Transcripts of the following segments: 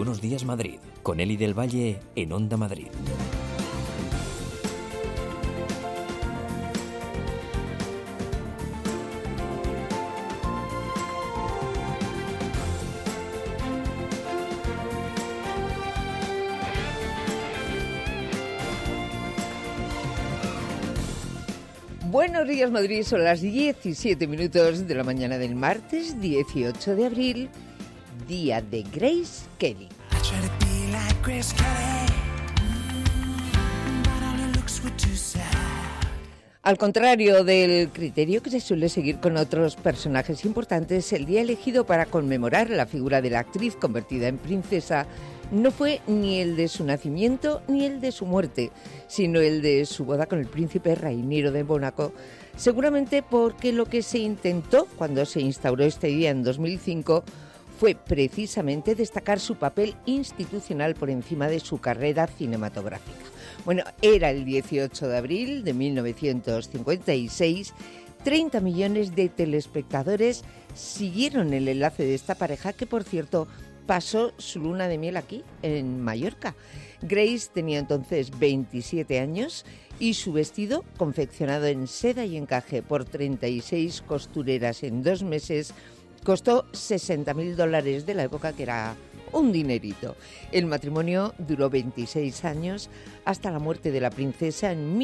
Buenos Días Madrid, con Eli del Valle en Onda Madrid. Buenos días Madrid, son las 17 minutos de la mañana del martes 18 de abril, día de Grace Kelly. Al contrario del criterio que se suele seguir con otros personajes importantes, el día elegido para conmemorar la figura de la actriz convertida en princesa no fue ni el de su nacimiento ni el de su muerte, sino el de su boda con el príncipe Rainiero de Mónaco, seguramente porque lo que se intentó cuando se instauró este día en 2005 fue precisamente destacar su papel institucional por encima de su carrera cinematográfica. Bueno, era el 18 de abril de 1956, 30 millones de telespectadores siguieron el enlace de esta pareja que, por cierto, pasó su luna de miel aquí, en Mallorca. Grace tenía entonces 27 años y su vestido, confeccionado en seda y encaje por 36 costureras en 2 meses, costó $60.000 de la época, que era un dinerito. El matrimonio duró 26 años hasta la muerte de la princesa en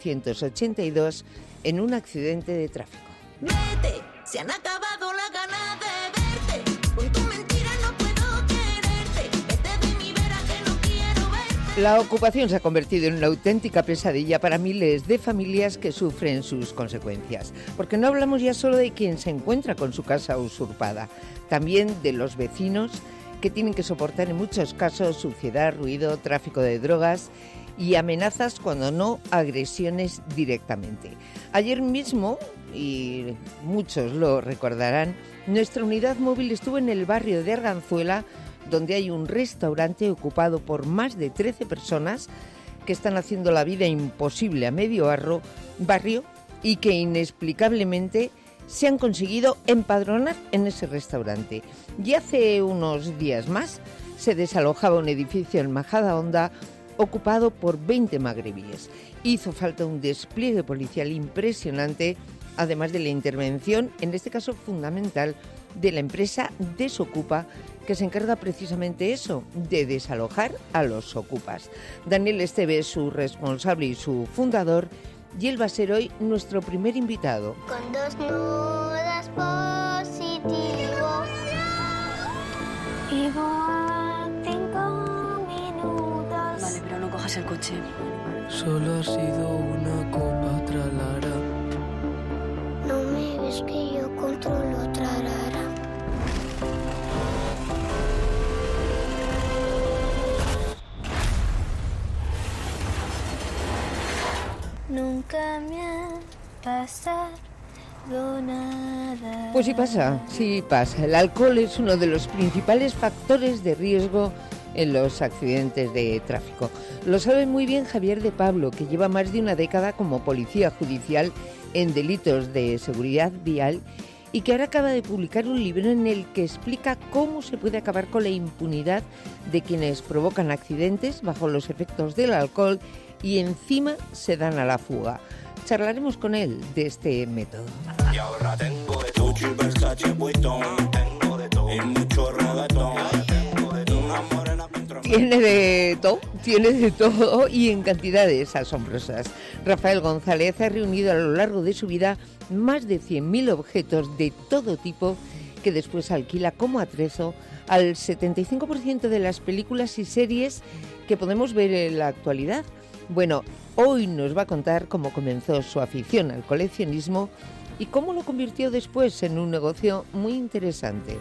1982 en un accidente de tráfico. Vete, se han acabado las ganas de verte. Con tu mentira no puedo quererte. Vete de mi vera que no quiero verte. La ocupación se ha convertido en una auténtica pesadilla para miles de familias que sufren sus consecuencias. Porque no hablamos ya solo de quien se encuentra con su casa usurpada, también de los vecinos que tienen que soportar en muchos casos suciedad, ruido, tráfico de drogas y amenazas, cuando no agresiones directamente. Ayer mismo, y muchos lo recordarán, nuestra unidad móvil estuvo en el barrio de Arganzuela, donde hay un restaurante ocupado por más de 13 personas que están haciendo la vida imposible a medio barrio y que inexplicablemente se han conseguido empadronar en ese restaurante. Y hace unos días más se desalojaba un edificio en Majadahonda ocupado por 20 magrebíes. Hizo falta un despliegue policial impresionante, además de la intervención, en este caso fundamental, de la empresa Desocupa, que se encarga precisamente eso, de desalojar a los ocupas. Daniel Esteve es su responsable y su fundador, y él va a ser hoy nuestro primer invitado. Con 2 nudas positivo. Vivo a 5 minutos. Vale, pero no cojas el coche. Solo ha sido una copa, tralara. No me ves que yo controlo, trarara. Nunca me ha pasado nada. Pues sí pasa. El alcohol es uno de los principales factores de riesgo en los accidentes de tráfico. Lo sabe muy bien Javier de Pablo, que lleva más de una década como policía judicial en delitos de seguridad vial y que ahora acaba de publicar un libro en el que explica cómo se puede acabar con la impunidad de quienes provocan accidentes bajo los efectos del alcohol y encima se dan a la fuga. Charlaremos con él de este método. Y ahora tengo de todo, Versace, Vuitton, tengo de todo, y mucho reggaetón, tengo de todo, una morena contra mí. Tiene de todo y en cantidades asombrosas. Rafael González ha reunido a lo largo de su vida más de 100.000 objetos de todo tipo que después alquila como atrezo al 75% de las películas y series que podemos ver en la actualidad. Bueno, hoy nos va a contar cómo comenzó su afición al coleccionismo y cómo lo convirtió después en un negocio muy interesante.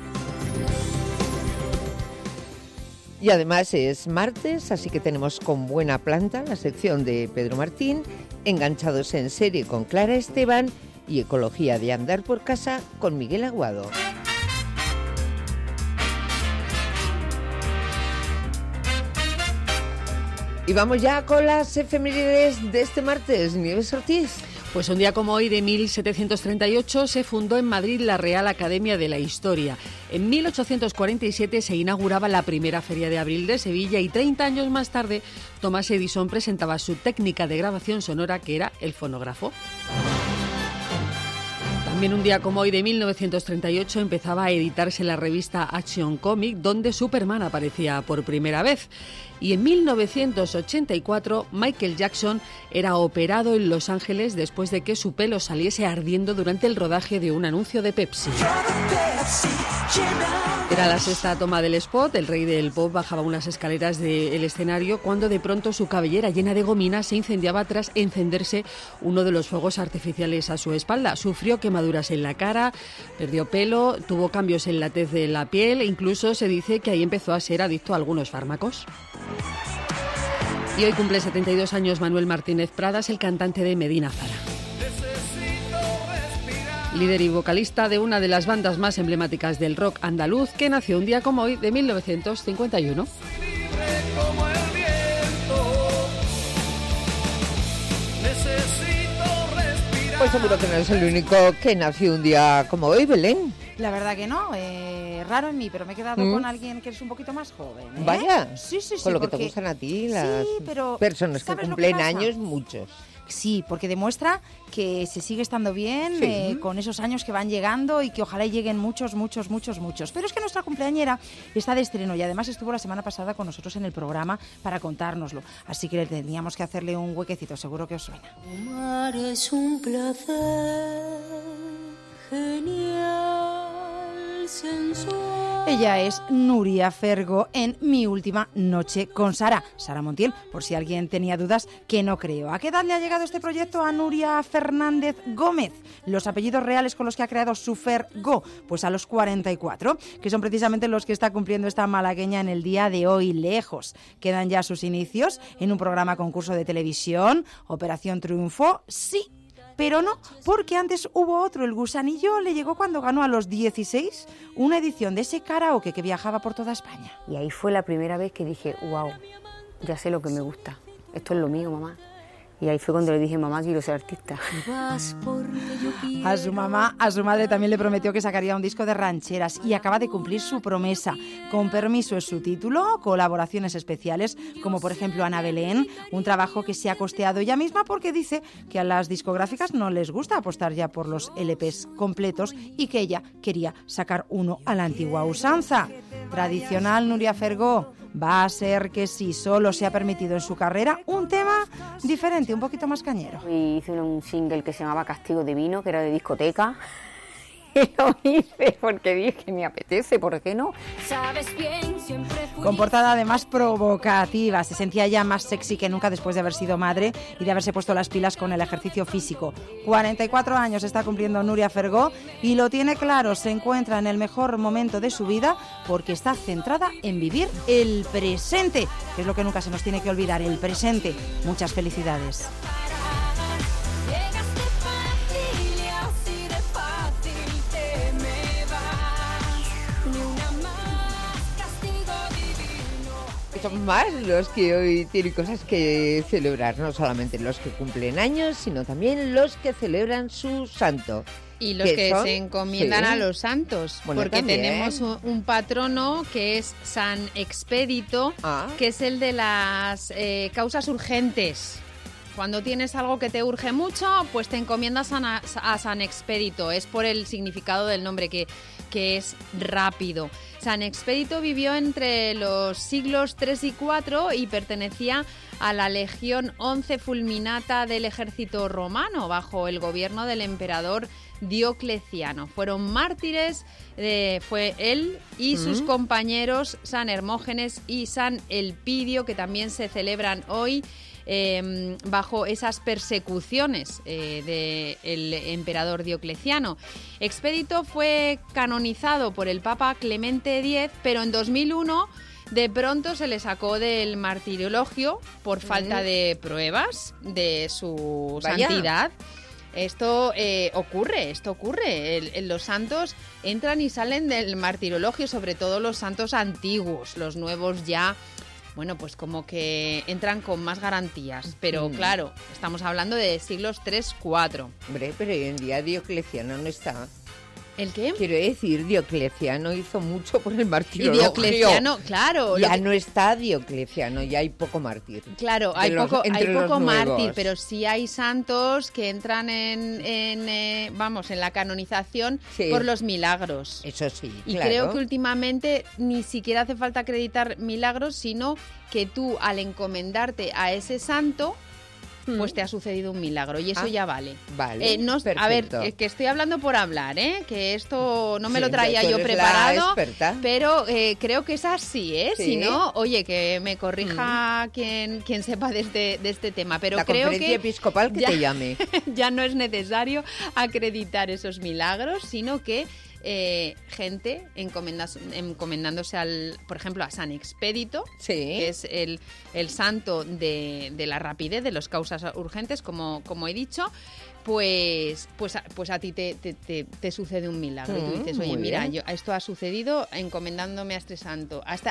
Y además es martes, así que tenemos con buena planta la sección de Pedro Martín, Enganchados en serie con Clara Esteban y Ecología de andar por casa con Miguel Aguado. Y vamos ya con las efemérides de este martes. Nieves Ortiz. Pues un día como hoy de 1738 se fundó en Madrid la Real Academia de la Historia. En 1847 se inauguraba la primera Feria de Abril de Sevilla y 30 años más tarde Thomas Edison presentaba su técnica de grabación sonora, que era el fonógrafo. También un día como hoy de 1938 empezaba a editarse la revista Action Comic, donde Superman aparecía por primera vez. Y en 1984 Michael Jackson era operado en Los Ángeles después de que su pelo saliese ardiendo durante el rodaje de un anuncio de Pepsi. Era la sexta toma del spot. El rey del pop bajaba unas escaleras del escenario cuando de pronto su cabellera llena de gomina se incendiaba tras encenderse uno de los fuegos artificiales a su espalda. Sufrió quemaduras en la cara, perdió pelo, tuvo cambios en la tez de la piel e incluso se dice que ahí empezó a ser adicto a algunos fármacos. Y hoy cumple 72 años Manuel Martínez Pradas, el cantante de Medina Zara. Líder y vocalista de una de las bandas más emblemáticas del rock andaluz, que nació un día como hoy de 1951. Pues seguro que no es el único que nació un día como hoy, Belén. La verdad que no, raro en mí, pero me he quedado con alguien que es un poquito más joven. Vaya, sí, con lo que te gustan a ti las pero personas que cumplen años, muchos. Sí, porque demuestra que se sigue estando bien con esos años que van llegando y que ojalá lleguen muchos. Pero es que nuestra cumpleañera está de estreno y además estuvo la semana pasada con nosotros en el programa para contárnoslo. Así que le teníamos que hacerle un huequecito, seguro que os suena. Amar es un placer genial, sensual. Ella es Nuria Fergo en Mi última noche con Sara Montiel, por si alguien tenía dudas, que no creo. ¿A qué edad le ha llegado este proyecto a Nuria Fernández Gómez? Los apellidos reales con los que ha creado su Fergo, pues a los 44, que son precisamente los que está cumpliendo esta malagueña en el día de hoy. Lejos quedan ya sus inicios en un programa concurso de televisión, Operación Triunfo, sí. Pero no, porque antes hubo otro, El Gusanillo le llegó cuando ganó a los 16 una edición de ese karaoke que viajaba por toda España. Y ahí fue la primera vez que dije, wow, ya sé lo que me gusta, esto es lo mío, mamá. Y ahí fue cuando le dije, mamá, quiero ser artista. A su mamá, a su madre también le prometió que sacaría un disco de rancheras y acaba de cumplir su promesa. Con permiso es su título, colaboraciones especiales, como por ejemplo Ana Belén, un trabajo que se ha costeado ella misma porque dice que a las discográficas no les gusta apostar ya por los LPs completos y que ella quería sacar uno a la antigua usanza. Tradicional Nuria Fergo. Va a ser que sí, solo se ha permitido en su carrera un tema diferente, un poquito más cañero. Y hice un single que se llamaba Castigo Divino, que era de discoteca. Y lo hice porque dije, me apetece, ¿por qué no? Sabes bien, siempre fui... Con portada además provocativa, se sentía ya más sexy que nunca después de haber sido madre y de haberse puesto las pilas con el ejercicio físico. 44 años está cumpliendo Nuria Fergo y lo tiene claro, se encuentra en el mejor momento de su vida porque está centrada en vivir el presente, que es lo que nunca se nos tiene que olvidar, el presente. Muchas felicidades. Son más los que hoy tienen cosas que celebrar, no solamente los que cumplen años, sino también los que celebran su santo. Y los que son, se encomiendan a los santos, bueno, porque también tenemos un patrono que es San Expedito, que es el de las causas urgentes. Cuando tienes algo que te urge mucho, pues te encomiendas a San Expedito. Es por el significado del nombre, que es rápido. San Expedito vivió entre los siglos 3 y 4 y pertenecía a la Legión 11 Fulminata del ejército romano, bajo el gobierno del emperador Diocleciano. Fueron mártires, fue él y sus compañeros San Hermógenes y San Elpidio, que también se celebran hoy bajo esas persecuciones del emperador Diocleciano. Expedito fue canonizado por el Papa Clemente X, pero en 2001 de pronto se le sacó del martirologio por falta de pruebas de su santidad. Esto ocurre. Los santos entran y salen del martirologio, sobre todo los santos antiguos. Los nuevos ya bueno, pues como que entran con más garantías. Pero claro, estamos hablando de siglos 3-4. Hombre, pero hoy en día Diocleciano no está. ¿El qué? Quiero decir, Diocleciano hizo mucho por el martirio. Y Diocleciano, claro. Ya no está Diocleciano, ya hay poco mártir. Claro, hay poco mártir, pero sí hay santos que entran en la canonización por los milagros. Eso sí, y claro. creo que últimamente ni siquiera hace falta acreditar milagros, sino que tú, al encomendarte a ese santo, pues te ha sucedido un milagro y eso ya vale. Vale, a ver, que estoy hablando por hablar, que esto no me lo traía yo preparado, pero creo que es así, ¿Sí? Si no, oye, que me corrija quien sepa de este tema, pero la creo conferencia que episcopal que te llame. Ya no es necesario acreditar esos milagros, sino que gente encomendándose por ejemplo, a San Expedito, que es el santo de la rapidez, de las causas urgentes, como he dicho, pues a ti te sucede un milagro. Y tú dices, oye, mira, esto ha sucedido encomendándome a este santo, a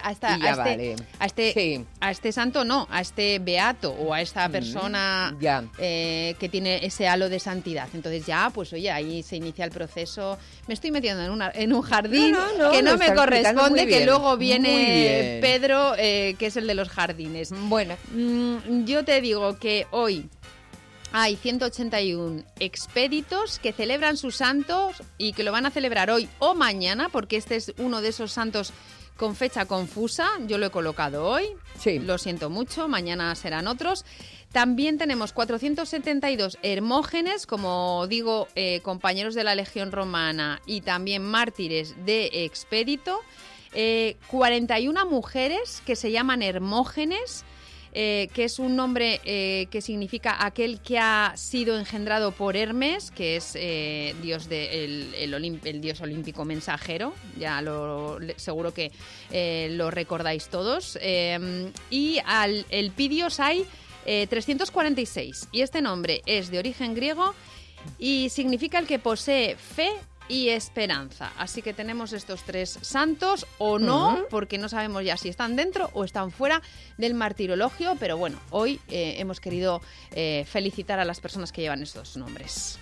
este santo no, a este beato o a esta persona que tiene ese halo de santidad. Entonces ya, pues oye, ahí se inicia el proceso. Me estoy metiendo en un jardín que no me corresponde, que luego viene Pedro, que es el de los jardines. Bueno, yo te digo que hoy hay 181 expéditos que celebran sus santos y que lo van a celebrar hoy o mañana, porque este es uno de esos santos con fecha confusa. Yo lo he colocado hoy, lo siento mucho, mañana serán otros. También tenemos 472 Hermógenes, como digo, compañeros de la Legión Romana y también mártires de Expedito. 41 mujeres que se llaman Hermógenes, que es un nombre que significa aquel que ha sido engendrado por Hermes, que es dios el dios olímpico mensajero, ya seguro que lo recordáis todos. Y al Elpidios hay 346, y este nombre es de origen griego y significa el que posee fe y esperanza. Así que tenemos estos tres santos, o no, porque no sabemos ya si están dentro o están fuera del martirologio, pero bueno, hoy hemos querido felicitar a las personas que llevan estos nombres.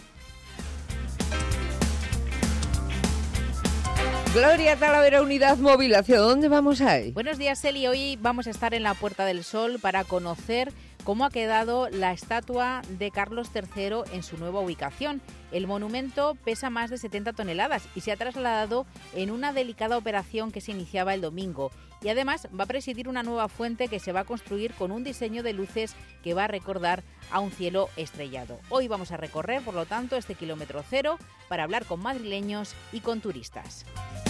Gloria Talavera, Unidad Móvil, ¿hacia dónde vamos ahí? Buenos días, Eli. Hoy vamos a estar en la Puerta del Sol para conocer cómo ha quedado la estatua de Carlos III en su nueva ubicación. El monumento pesa más de 70 toneladas y se ha trasladado en una delicada operación que se iniciaba el domingo. Y además va a presidir una nueva fuente que se va a construir con un diseño de luces que va a recordar a un cielo estrellado. Hoy vamos a recorrer, por lo tanto, este kilómetro cero para hablar con madrileños y con turistas.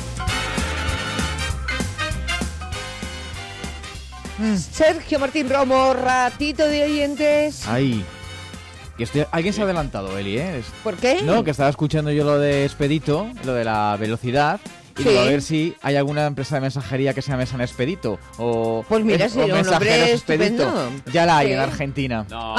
Sergio Martín Romo, ratito de oyentes. Ahí. Alguien se ha adelantado, Eli, ¿eh? ¿Por qué? No, que estaba escuchando yo lo de Expedito, lo de la velocidad. Y digo, a ver si hay alguna empresa de mensajería que se llame San Expedito o, pues mira, o Mensajeros Expedito. Ya la hay en Argentina. No.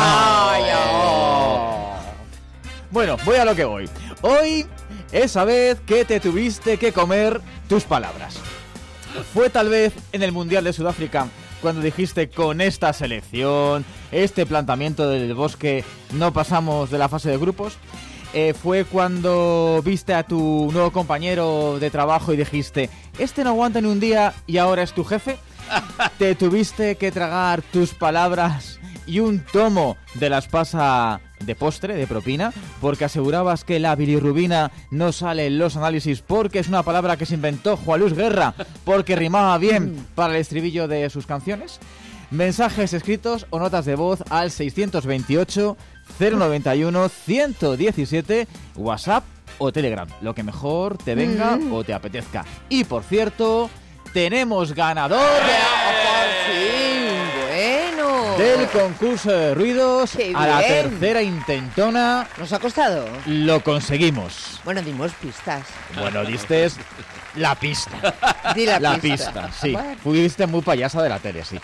Vaya. Bueno, voy a lo que voy. Hoy, esa vez que te tuviste que comer tus palabras. Fue tal vez en el Mundial de Sudáfrica cuando dijiste, con esta selección, este planteamiento del Bosque, no pasamos de la fase de grupos. Fue cuando viste a tu nuevo compañero de trabajo y dijiste, este no aguanta ni un día y ahora es tu jefe. Te tuviste que tragar tus palabras y un tomo de las pasas de postre, de propina, porque asegurabas que la bilirrubina no sale en los análisis porque es una palabra que se inventó Juan Luis Guerra porque rimaba bien para el estribillo de sus canciones. Mensajes escritos o notas de voz al 628 091 117, WhatsApp o Telegram, lo que mejor te venga o te apetezca. Y por cierto, tenemos ganador del concurso de ruidos. A la tercera intentona. ¿Nos ha costado? Lo conseguimos. Bueno, dimos pistas. Bueno, diste la pista. Di la pista, sí. Bueno. Fuiste muy payasa de la tele, sí.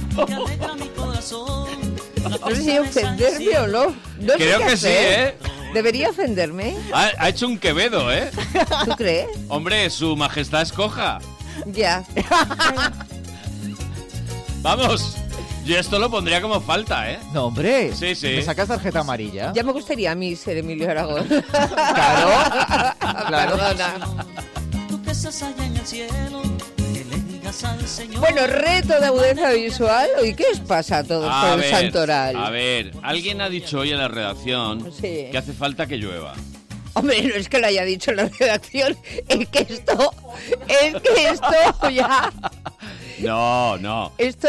No sé si ofenderme o no. Creo que sí, ¿eh? ¿Debería ofenderme? Ha hecho un Quevedo, ¿eh? ¿Tú crees? Hombre, su majestad escoja. Ya. Vamos, yo esto lo pondría como falta, ¿eh? No, hombre. Sí, sí. ¿Me sacas tarjeta amarilla? Ya me gustaría a mí ser Emilio Aragón. Claro. Perdona. Tú que estás allá en el cielo, que le digas al Señor. Bueno, reto de agudeza visual. ¿Y qué os pasa a todos con el santoral? A ver, alguien ha dicho hoy en la redacción que hace falta que llueva. Hombre, no es que lo haya dicho en la redacción, es que esto ya... No. Esto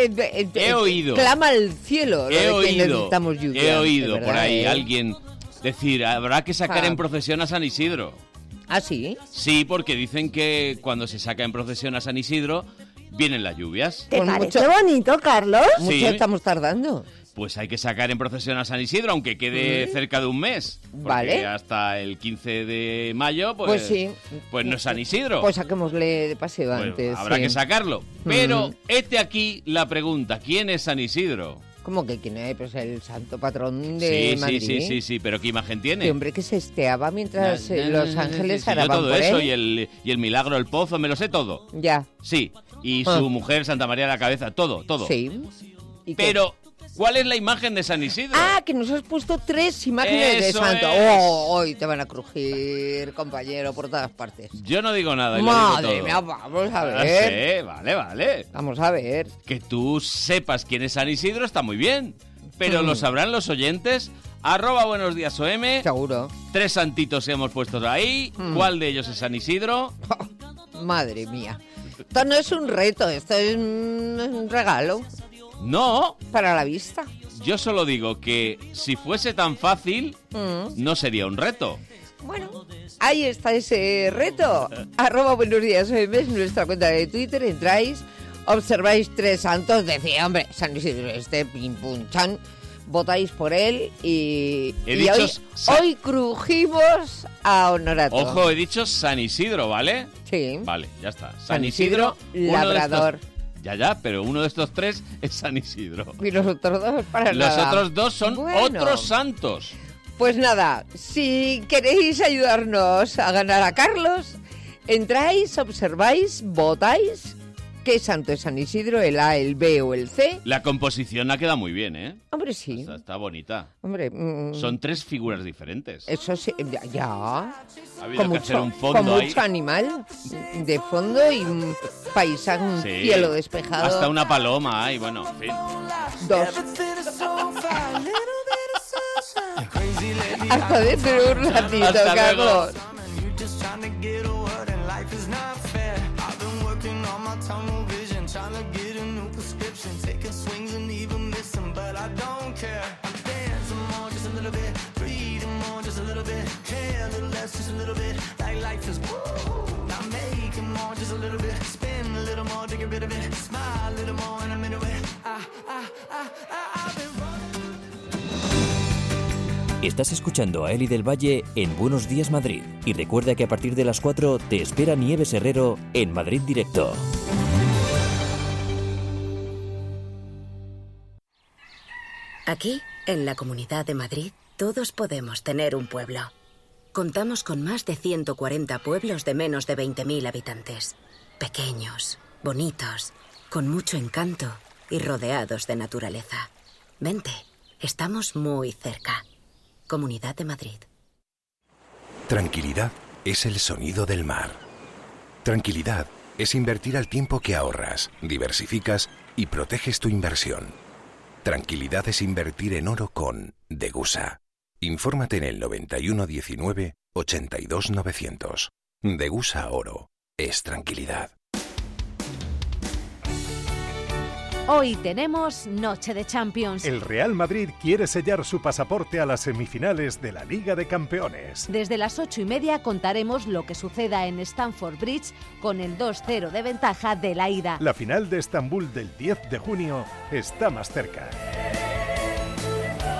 he oído. Clama al cielo. Necesitamos lluvia. He oído verdad, por ahí alguien decir, habrá que sacar Ah. en procesión a San Isidro. ¿Ah, sí? Sí, porque dicen que cuando se saca en procesión a San Isidro vienen las lluvias. ¿Te parece bonito, Carlos? Mucho Sí. estamos tardando. Pues hay que sacar en procesión a San Isidro, aunque quede cerca de un mes. Porque Vale. hasta el 15 de mayo, Pues sí. Pues no es San Isidro. Pues saquémosle de paseo Bueno, antes. habrá sí. que sacarlo. Pero hete aquí la pregunta, ¿quién es San Isidro? ¿Cómo que quién es? Pues el santo patrón de Madrid. Sí, pero ¿qué imagen tiene? Este hombre que se esteaba mientras los ángeles Sí, yo araban todo por eso él. y el milagro del pozo, me lo sé todo. Ya. Sí, y Ah. su mujer Santa María de la Cabeza, todo. Sí. ¿Y qué? Pero, ¿cuál es la imagen de San Isidro? Ah, que nos has puesto 3 imágenes de Eso santo. es. Hoy te van a crujir, compañero, por todas partes. Yo no digo nada. y lo Madre digo todo. mía, vamos a Ah, ver. sí, vale. Vamos a ver. Que tú sepas quién es San Isidro está muy bien, pero Mm. lo sabrán los oyentes. Buenos días, OM. Seguro. 3 santitos hemos puesto ahí. ¿Cuál de ellos es San Isidro? Madre mía. Esto no es un reto, esto es un regalo No, para la vista. yo solo digo que si fuese tan fácil, no sería un reto. Bueno, ahí está ese reto. Buenos días, OM es nuestra cuenta de Twitter. Entráis, observáis 3 santos. Decía, hombre, San Isidro pim pum chan. Votáis por él y hoy crujimos a Honorato. Ojo, he dicho San Isidro, ¿vale? Sí. Vale, ya está. San Isidro, labrador. Ya, pero uno de estos 3 es San Isidro. Y los otros 2 para Los nada. otros 2 son Bueno. otros santos. Pues nada, si queréis ayudarnos a ganar a Carlos, entráis, observáis, votáis. ¿Qué santo es San Isidro? ¿El A, el B o el C? La composición ha quedado muy bien, ¿eh? Hombre, sí. Está bonita. Hombre, Son 3 figuras diferentes. eso sí, ya. Ha habido que hacer un con fondo ahí. mucho animal de fondo y un paisaje, un Sí. cielo despejado. Hasta una paloma hay, bueno, en fin. 2. Hasta dentro de un ratito, Hasta luego. Carlos. Estás escuchando a Eli del Valle en Buenos Días Madrid. Y recuerda que a partir de las 4 te espera Nieves Herrero en Madrid Directo. Aquí, en la Comunidad de Madrid, todos podemos tener un pueblo. Contamos con más de 140 pueblos de menos de 20.000 habitantes. Pequeños, bonitos, con mucho encanto y rodeados de naturaleza. Vente, estamos muy cerca. Comunidad de Madrid. Tranquilidad es el sonido del mar. Tranquilidad es invertir al tiempo que ahorras, diversificas y proteges tu inversión. Tranquilidad es invertir en oro con Degusa. Infórmate en el 91 19 82 900. Degusa Oro es tranquilidad. Hoy tenemos Noche de Champions. El Real Madrid quiere sellar su pasaporte a las semifinales de la Liga de Campeones. Desde las 8:30 contaremos lo que suceda en Stamford Bridge con el 2-0 de ventaja de la ida. La final de Estambul del 10 de junio está más cerca.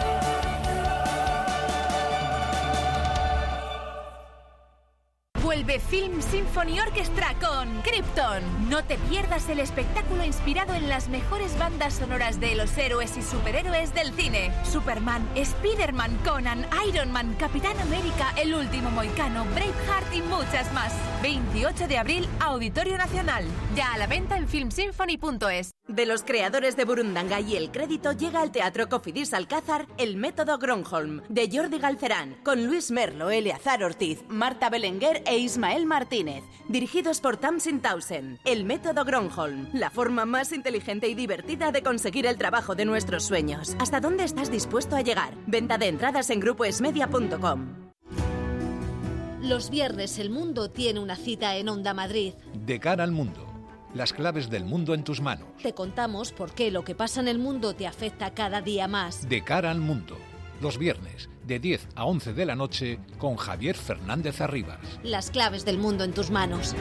Vuelve The Film Symphony Orchestra con Krypton. No te pierdas el espectáculo inspirado en las mejores bandas sonoras de los héroes y superhéroes del cine. Superman, Spider-Man, Conan, Iron Man, Capitán América, El Último Mohicano, Braveheart y muchas más. 28 de abril, Auditorio Nacional. Ya a la venta en filmsymphony.es. De los creadores de Burundanga y El Crédito llega al Teatro Cofidis Alcázar El Método Gronholm, de Jordi Galcerán, con Luis Merlo, Eleazar Ortiz, Marta Belenguer e Ismael Martínez, dirigidos por Tamsin Townsend. El Método Gronholm, la forma más inteligente y divertida de conseguir el trabajo de nuestros sueños. ¿Hasta dónde estás dispuesto a llegar? Venta de entradas en grupoesmedia.com. Los viernes el mundo tiene una cita en Onda Madrid. De cara al mundo. Las claves del mundo en tus manos. Te contamos por qué lo que pasa en el mundo te afecta cada día más. De cara al mundo. Los viernes, de 10 a 11 de la noche, con Javier Fernández Arribas. Las claves del mundo en tus manos.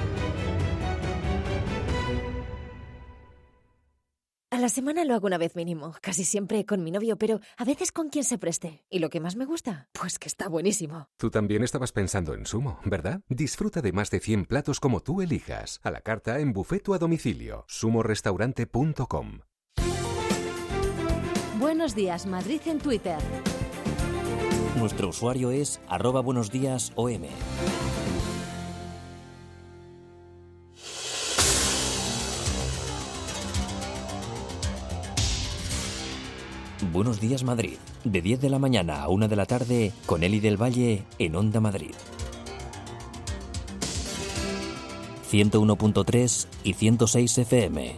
A la semana lo hago una vez mínimo, casi siempre con mi novio, pero a veces con quien se preste. ¿Y lo que más me gusta? Pues que está buenísimo. Tú también estabas pensando en Sumo, ¿verdad? Disfruta de más de 100 platos como tú elijas. A la carta, en buffet o a domicilio. sumorestaurante.com. Buenos días, Madrid en Twitter. Nuestro usuario es @buenosdiasom. Buenos días Madrid, de 10 de la mañana a 1 de la tarde, con Eli del Valle en Onda Madrid. 101.3 y 106 FM.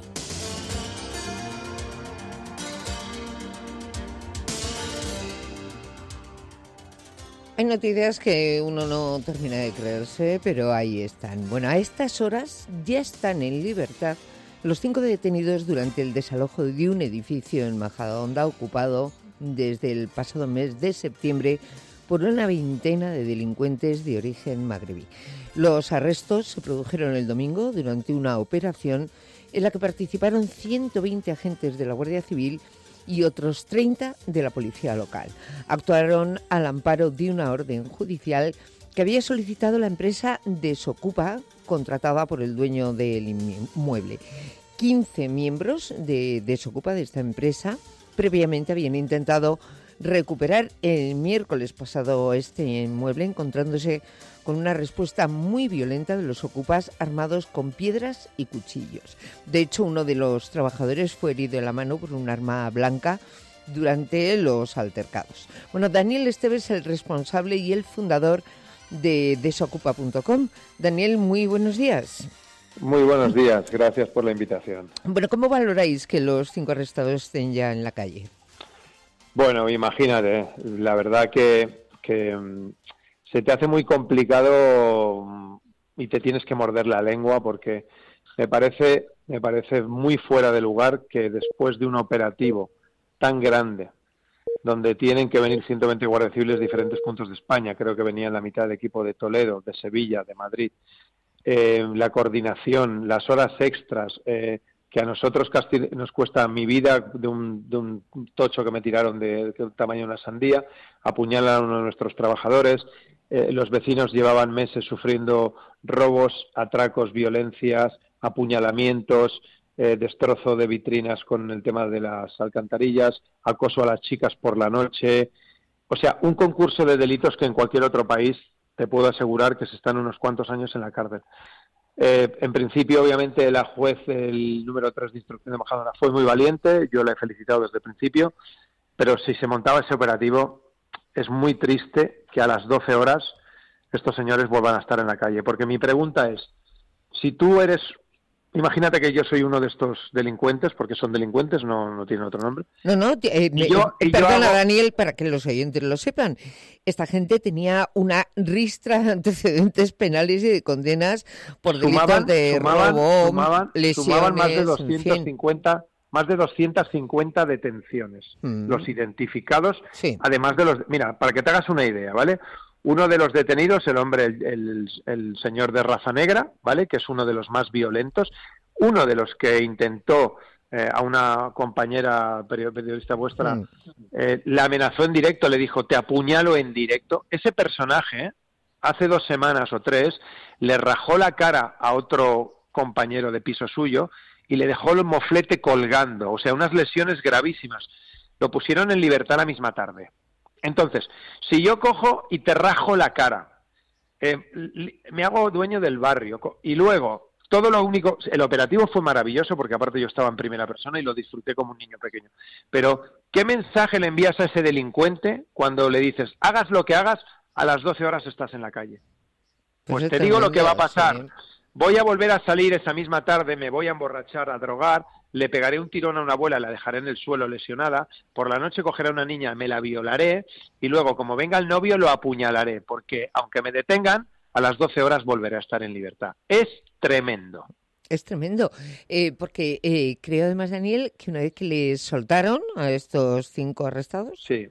Hay noticias que uno no termina de creerse, pero ahí están. Bueno, a estas horas ya están en libertad los 5 detenidos durante el desalojo de un edificio en Majadahonda ocupado desde el pasado mes de septiembre por una veintena de delincuentes de origen magrebí. Los arrestos se produjeron el domingo durante una operación en la que participaron 120 agentes de la Guardia Civil y otros 30 de la policía local. Actuaron al amparo de una orden judicial que había solicitado la empresa Desocupa, contratada por el dueño del inmueble. 15 miembros de Desocupa, de esta empresa, previamente habían intentado recuperar el miércoles pasado este inmueble, encontrándose con una respuesta muy violenta de los ocupas armados con piedras y cuchillos. De hecho, uno de los trabajadores fue herido en la mano por un arma blanca durante los altercados. Bueno, Daniel Esteves es el responsable y el fundador de Desocupa.com. Daniel, muy buenos días. Muy buenos días, gracias por la invitación. Bueno, ¿cómo valoráis que los 5 arrestados estén ya en la calle? Bueno, imagínate, la verdad que se te hace muy complicado y te tienes que morder la lengua porque me parece muy fuera de lugar que después de un operativo tan grande, donde tienen que venir 120 guardias civiles de diferentes puntos de España, creo que venían la mitad del equipo de Toledo, de Sevilla, de Madrid, la coordinación, las horas extras, que a nosotros nos cuesta mi vida de un tocho que me tiraron del tamaño de una sandía, apuñalan a uno de nuestros trabajadores, los vecinos llevaban meses sufriendo robos, atracos, violencias, apuñalamientos, destrozo de vitrinas con el tema de las alcantarillas, acoso a las chicas por la noche, o sea, un concurso de delitos que en cualquier otro país te puedo asegurar que se están unos cuantos años en la cárcel. En principio, obviamente, la juez, el número 3 de instrucción de Majadahonda, fue muy valiente, yo la he felicitado desde el principio, pero si se montaba ese operativo, es muy triste que a las 12 horas estos señores vuelvan a estar en la calle, porque mi pregunta es, si tú eres... Imagínate que yo soy uno de estos delincuentes, porque son delincuentes, no tienen otro nombre. Perdona, Daniel, para que los oyentes lo sepan. Esta gente tenía una ristra de antecedentes penales y de condenas por delitos de robo, lesiones... Sumaban más de 250 detenciones. Los identificados, además de los... Mira, para que te hagas una idea, ¿vale? Uno de los detenidos, el hombre, el señor de raza negra, ¿vale? Que es uno de los más violentos. Uno de los que intentó a una compañera periodista vuestra, la amenazó en directo, le dijo, te apuñalo en directo. Ese personaje hace 2 semanas o 3 le rajó la cara a otro compañero de piso suyo y le dejó el moflete colgando, o sea, unas lesiones gravísimas. Lo pusieron en libertad la misma tarde. Entonces, si yo cojo y te rajo la cara, me hago dueño del barrio y luego todo lo único, el operativo fue maravilloso porque aparte yo estaba en primera persona y lo disfruté como un niño pequeño. Pero, ¿qué mensaje le envías a ese delincuente cuando le dices, hagas lo que hagas, a las 12 horas estás en la calle? Pues te digo lo que va a pasar. Sí. Voy a volver a salir esa misma tarde, me voy a emborrachar, a drogar, le pegaré un tirón a una abuela, la dejaré en el suelo lesionada, por la noche cogeré a una niña, me la violaré y luego, como venga el novio, lo apuñalaré, porque aunque me detengan, a las 12 horas volveré a estar en libertad. Es tremendo. Es tremendo, porque creo además, Daniel, que una vez que les soltaron a estos 5 arrestados, sí.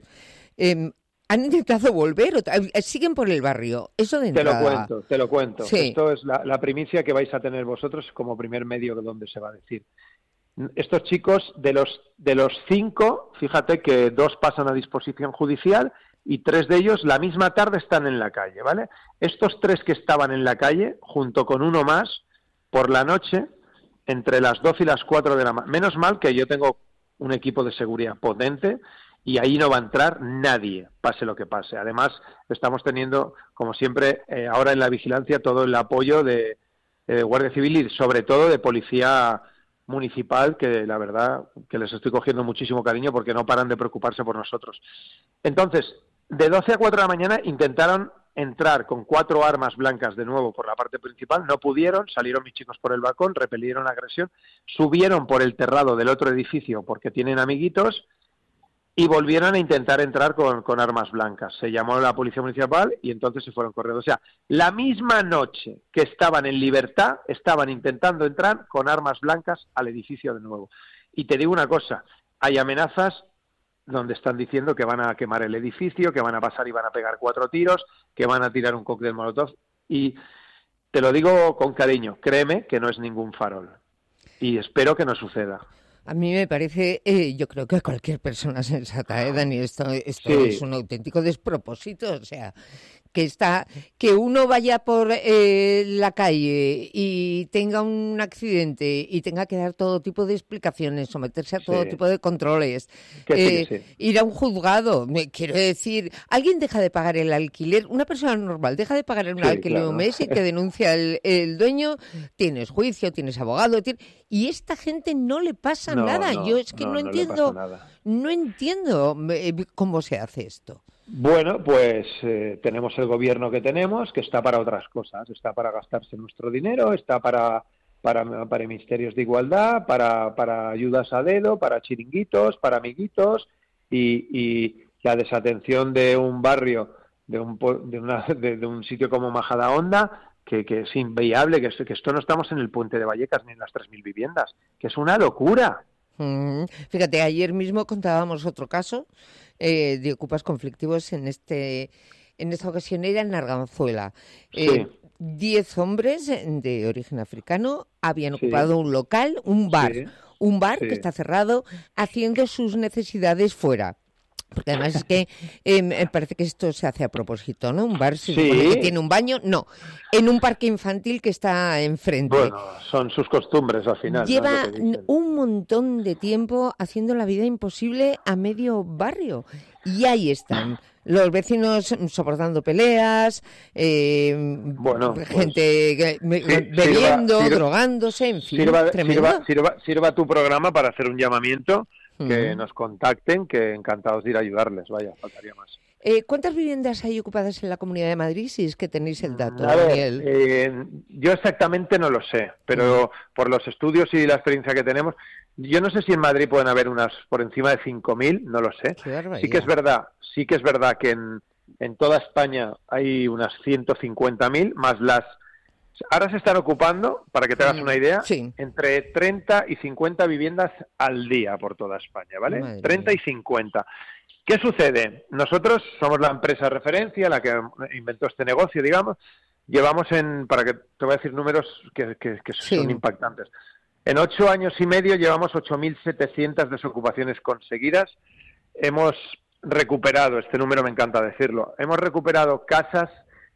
Han intentado volver, siguen por el barrio. Eso de entrada. Te lo cuento. Sí. Esto es la primicia que vais a tener vosotros como primer medio donde se va a decir. Estos chicos, de los 5, fíjate que 2 pasan a disposición judicial y 3 de ellos la misma tarde están en la calle, ¿vale? Estos 3 que estaban en la calle, junto con uno más, por la noche, entre las 12 y las 4 de la mañana. Menos mal que yo tengo un equipo de seguridad potente y ahí no va a entrar nadie, pase lo que pase. Además, estamos teniendo, como siempre, ahora en la vigilancia, todo el apoyo de Guardia Civil y sobre todo de Policía Municipal, que la verdad que les estoy cogiendo muchísimo cariño porque no paran de preocuparse por nosotros. Entonces, de 12 a 4 de la mañana intentaron entrar con 4 armas blancas de nuevo por la parte principal, no pudieron, salieron mis chicos por el balcón, repelieron la agresión, subieron por el terrado del otro edificio porque tienen amiguitos, y volvieron a intentar entrar con armas blancas. Se llamó a la Policía Municipal y entonces se fueron corriendo. O sea, la misma noche que estaban en libertad, estaban intentando entrar con armas blancas al edificio de nuevo. Y te digo una cosa, hay amenazas donde están diciendo que van a quemar el edificio, que van a pasar y van a pegar 4 tiros, que van a tirar un cóctel molotov. Y te lo digo con cariño, créeme que no es ningún farol. Y espero que no suceda. A mí me parece, yo creo que a cualquier persona sensata, Dani, esto sí. Es un auténtico despropósito, o sea, que uno vaya por la calle y tenga un accidente y tenga que dar todo tipo de explicaciones, someterse a todo tipo de controles, ir a un juzgado, quiero decir, alguien deja de pagar el alquiler, una persona normal deja de pagar el alquiler un mes y te denuncia el dueño, tienes juicio, tienes abogado, y esta gente no le pasa nada. Yo es que no entiendo cómo se hace esto. Bueno, pues tenemos el gobierno que tenemos, que está para otras cosas, está para gastarse nuestro dinero, está para ministerios de igualdad, para ayudas a dedo, para chiringuitos, para amiguitos, y la desatención de un barrio, de un sitio como Majadahonda, que es inviable, que esto no estamos en el puente de Vallecas ni en las 3.000 viviendas, que es una locura. Fíjate, ayer mismo contábamos otro caso de ocupas conflictivos en esta ocasión era en Arganzuela. 10 hombres de origen africano habían ocupado un local, un bar que está cerrado, haciendo sus necesidades fuera. Porque además es que me parece que esto se hace a propósito, ¿no? Un bar se supone que tiene un baño, no, en un parque infantil que está enfrente. Bueno, son sus costumbres al final. Lleva un montón de tiempo haciendo la vida imposible a medio barrio. Y ahí están los vecinos soportando peleas, gente bebiendo, drogándose, en fin, sirva tu programa para hacer un llamamiento. Que nos contacten, que encantados de ir a ayudarles, vaya, faltaría más. ¿Cuántas viviendas hay ocupadas en la Comunidad de Madrid, si es que tenéis el dato, Daniel? Yo exactamente no lo sé, pero por los estudios y la experiencia que tenemos, yo no sé si en Madrid pueden haber unas por encima de 5.000, no lo sé. Sí que es verdad que en toda España hay unas 150.000, más las... Ahora se están ocupando, para que te hagas una idea, entre 30 y 50 viviendas al día por toda España, ¿vale? Madre 30 mía. Y 50. ¿Qué sucede? Nosotros somos la empresa de referencia, la que inventó este negocio, digamos. Llevamos para que te voy a decir números que son impactantes. En 8 años y medio llevamos 8.700 desocupaciones conseguidas. Hemos recuperado, este número me encanta decirlo, hemos recuperado casas